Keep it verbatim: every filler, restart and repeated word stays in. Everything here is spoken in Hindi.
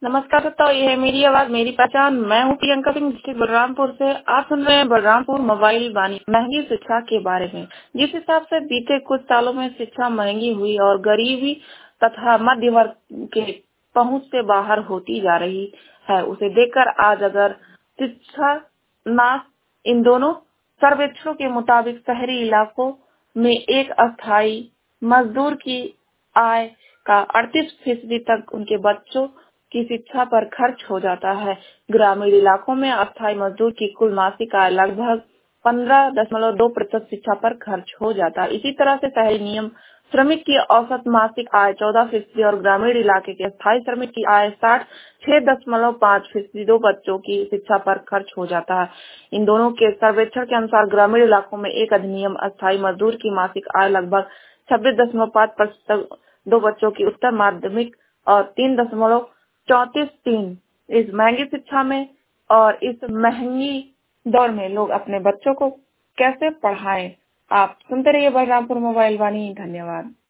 नमस्कार दोस्तों, ये है मेरी आवाज मेरी पहचान। मैं हूँ प्रियंका सिंह, डिस्ट्रिक्ट बलरामपुर से। आप सुन रहे हैं बलरामपुर मोबाइल वाणी। महंगी शिक्षा के बारे में, जिस हिसाब से बीते कुछ सालों में शिक्षा महंगी हुई और गरीबी तथा मध्य वर्ग के पहुंच से बाहर होती जा रही है, उसे देखकर आज अगर शिक्षा नाश इन दोनों सर्वेक्षणों के मुताबिक शहरी इलाकों में एक अस्थायी मजदूर की आय का अड़तीस फीसदी तक उनके बच्चों की शिक्षा पर खर्च हो जाता है। ग्रामीण इलाकों में अस्थायी मजदूर की कुल मासिक आय लगभग पंद्रह दशमलव दो प्रतिशत शिक्षा पर खर्च हो जाता है। इसी तरह से शहरी नियम श्रमिक की औसत मासिक आय चौदह फीसदी और ग्रामीण इलाके के स्थायी श्रमिक की आय साठ छह दशमलव पाँच फीसदी दो बच्चों की शिक्षा पर खर्च हो जाता है। इन दोनों के सर्वेक्षण के अनुसार ग्रामीण इलाकों में एक अधिनियम अस्थायी मजदूर की मासिक आय लगभग छब्बीस दशमलव पाँच प्रतिशत दो बच्चों की उच्च माध्यमिक और तीन दशमलव चौतीस तीन इस महंगी शिक्षा में और इस महंगी दौर में लोग अपने बच्चों को कैसे पढ़ाएं। आप सुनते रहिए बलरामपुर मोबाइल वाणी। धन्यवाद।